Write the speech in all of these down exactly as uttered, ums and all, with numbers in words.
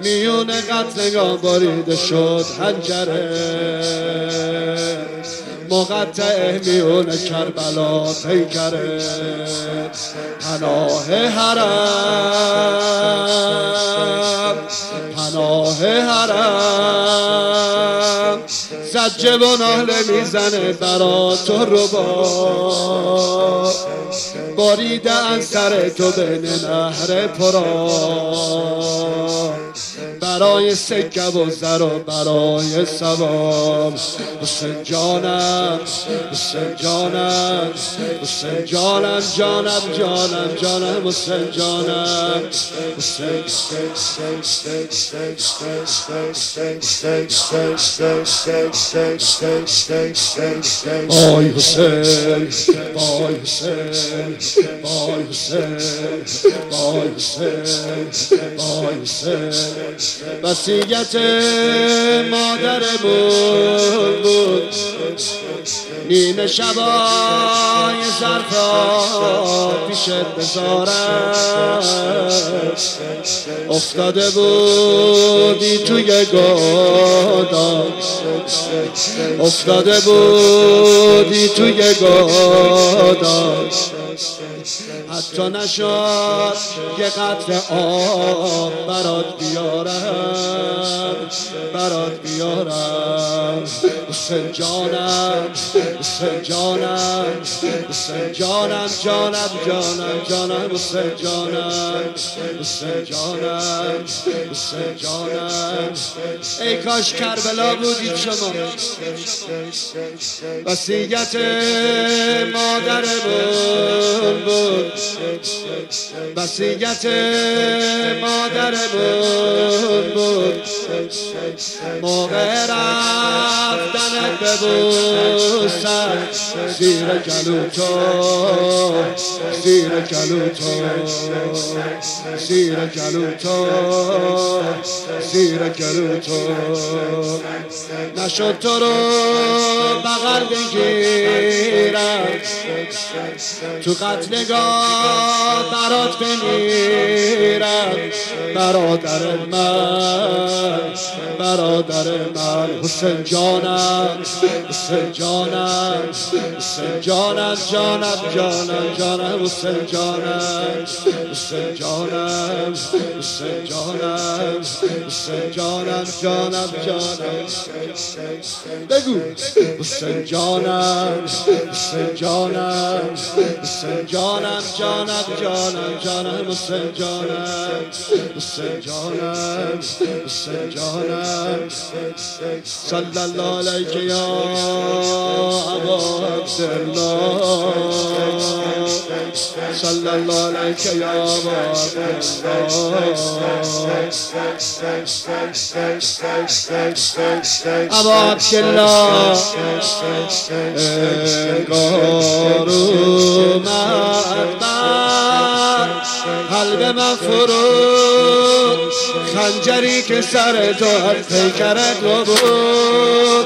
میون قتلگاه بریده شد حنجره مقطع میون کربلا پیکره پناه حرم پناه حرم زجه و ناله میزنه برا تو رو با باریده از سر تو بین نهر پرا برای سکه و زر و برای ثواب حسین جانم حسین جانم حسین جانم جانم جانم جانم حسین جانم حسین آی حسین آی حسین آی حسین آی حسین آی حسین وصیت مادرمون بود نیمه شبای ظرفا پیشت بذارم افتاده بودی توی گادا افتاده بودی توی گادا حتی نشد یه قطره آب برات بیارم برات بیارم حسین جانم حسین جانم حسین جانم جانم جانم جانم حسین جانم حسین جانم حسین جانم ای کاش کربلا بودید شما وصیت مادرمون بود وصیت مادرمون بود موقع رفتنت ببوسم زیر گلو تو زیر گلو تو زیر گلو تو زیر گلو تو نشد تو رو بغل بگیرم تو قتلگاه برات بمیرم برادر من برادر من حسین جانم حسین جانم حسین جانم جانم جانم جانم حسین جانم حسین جانم حسین جانم حسین جانم جانم جانم بگو حسین جانم حسین جانم حسین جانم جانم جانم جانم حسین جانم حسین جانم حسین جانم صلی الله علیک یا ابا عبدالله صلی الله علیک یا ابا عبدالله ابا عبدالله انگار اومد بر قلب من فرود خنجری که سر تو از پیکر تو بود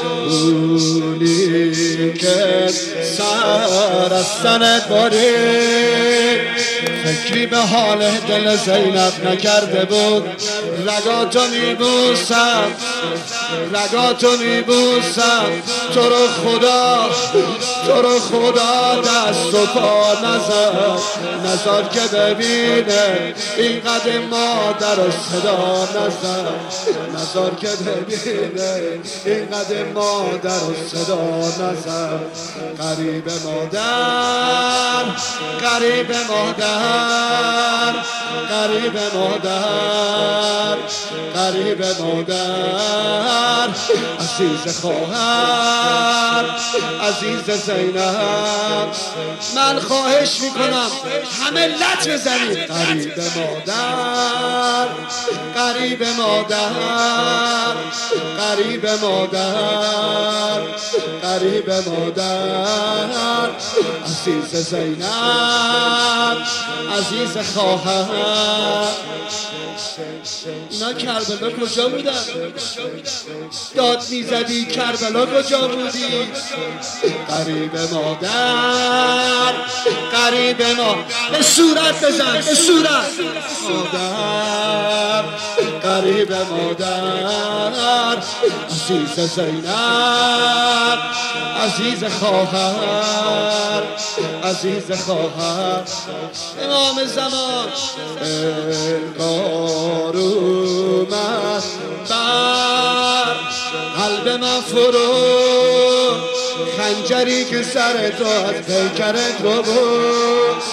اونی که سر از سنت برید فکری به حال دل زینب نکرده بود رگاتو میبوسم رگاتو میبوسم تو رو خدا تو رو خدا دست و پا نزد نزار که ببینه اینقدر مادر و صدا نزد نزار که ببینه اینقدر مادر و صدا نزد قریب مادر قریب مادر قریب مادر قریب مادر عزیز خواهر عزیز زینب من خواهش میکنم همه لط بزنید قریب مادر قریب مادر قریب مادر قریب مادر عزیز زینب عزیز خواهر اینا کربلا کجا بودن؟ داد میزدی کربلا کجا بودی؟ قریب مادر قریب ما به صورت بزن به صورت مادر غریب مادر، عزیز زینب، عزیز خواهر، عزیز خواهر. امام زمان انگار اومد بر قلب من فرو، خنجری که سر تو از پیکرت رو بود.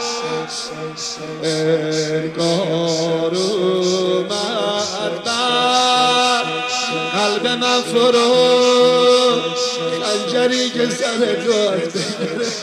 انگار اومد بر قلب من فرو، خنجری که سر تو از پیکرت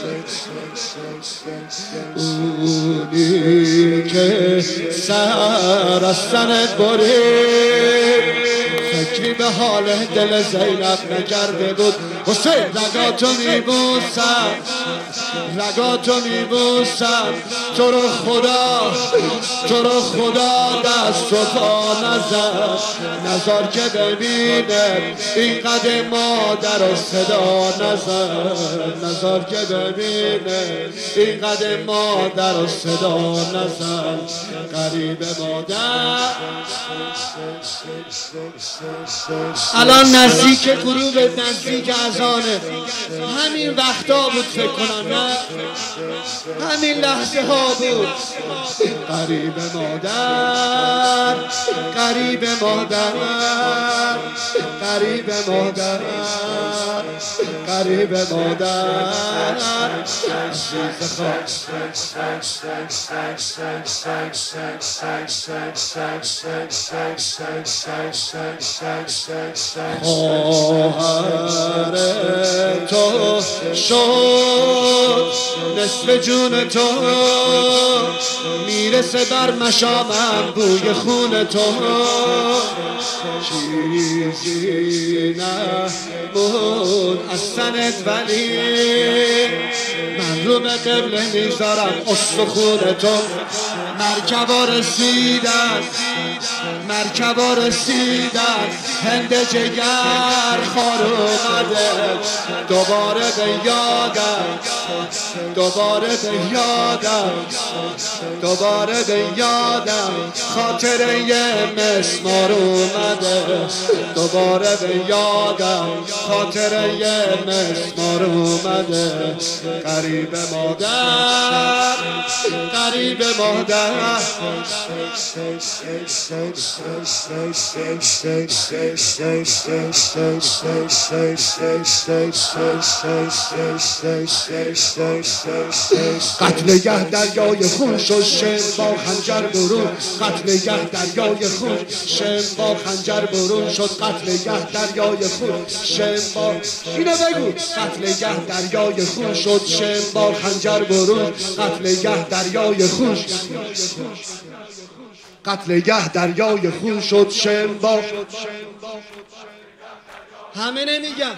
اونی که سر از سنت برید، فکری به حال دل زینب نکرده بود. حسین رگاتو میبوسم، رگاتو میبوسم، تو رو خدا، تو رو خدا دست و پا نزد، نزار که ببینه اینقدر مادر و صدا نزد، نزار که ببینه اینقدر مادر و صدا نزد. غریب مادر الان نزدیک غروب، نزدیک اذانه. همین وقتا بود فکر کنم، نه همین لحظه ها بود. غریب مادر، غریب مادر، غریب مادر، غریب مادر، عزیز خواهر تو شد نصف جون تو، میرسه بر مشامم بوی خون تو. چیزی نمون از سنت ولی من رو به قبله میذارم استخون تو. مرکبا رسیدن، مرکبا رسیدن، هند جگر خار اومده. دوباره به یادم، دوباره به یادم، دوباره به یادم خاطره یه مسمار اومده. دوباره به یادم خاطره یه مسمار اومده. غریب مادر، غریب مادر، قتلگه دریای خون شد، شم با خنجر برون. قتلگه دریای خون، شم با خنجر برون شد. قتلگه دریای خون، شم با اینو بگو. قتلگه دریای خون شد، شم با خنجر برون. قتلگه دریای خون، قتلگه دریای خون شد، شم با همه نمیگن.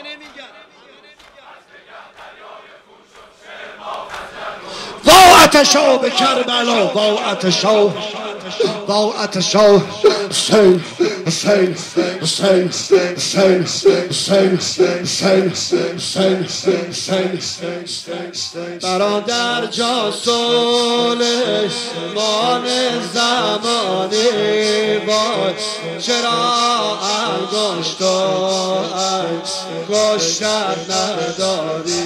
با اتشا به کربلا، با اتشا، با اتشا. حسین، حسین، حسین، حسین، حسین، حسین، حسین، حسین. برادر جا صلح مان زمانی، وای چرا انگشت و انگشتر نداری؟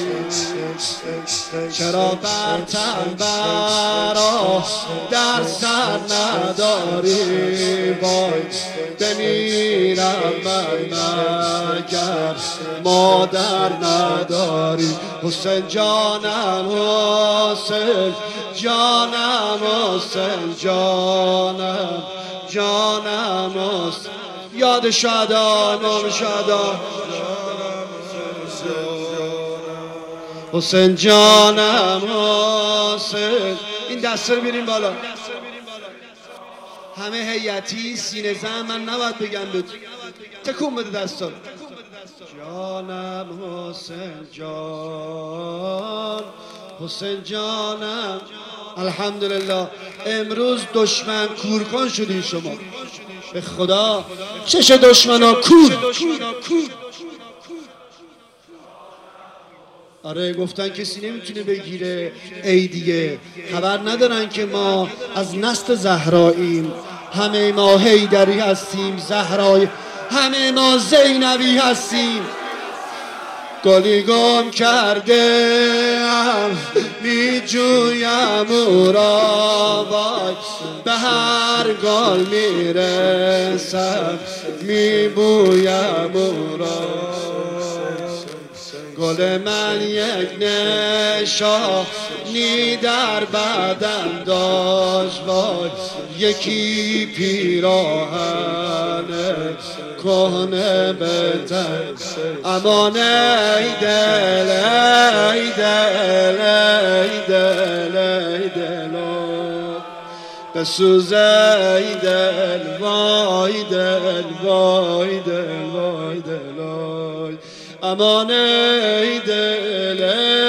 چرا بر تن برا در سر نداری؟ وای بمیرم من مگر مادر نداری؟ حسین جانم، حسین جانم، حسین جانم، جانم حسین. یاد شادا، امام شادا، حسین جانم، حسین. این دست رو بیاریم بالا. همه هیئتی سینه زن، من نباید بگم بود. تکون بده دستا. جانم حسین جان، حسین جانم. الحمدلله امروز دشمن کورکن شدین شما. به خدا چش دشمنا کور. آره گفتن کسی نمیتونه بگیره. ای دیگه خبر ندارن که ما از نسل زهراییم. همه ما حیدری هستیم زهرای، همه ما زینبی هستیم. گلی گم کرده می جویم او را، وای به هر گل می رسم می بویم او را. گل من یک نشانی در بدن داشت، وای یکی پیراهن کهنه به تن. امان ای دل ای دل ای دل ای دل بسوز ای دل وای دل وای دل وای دل. امان ای دل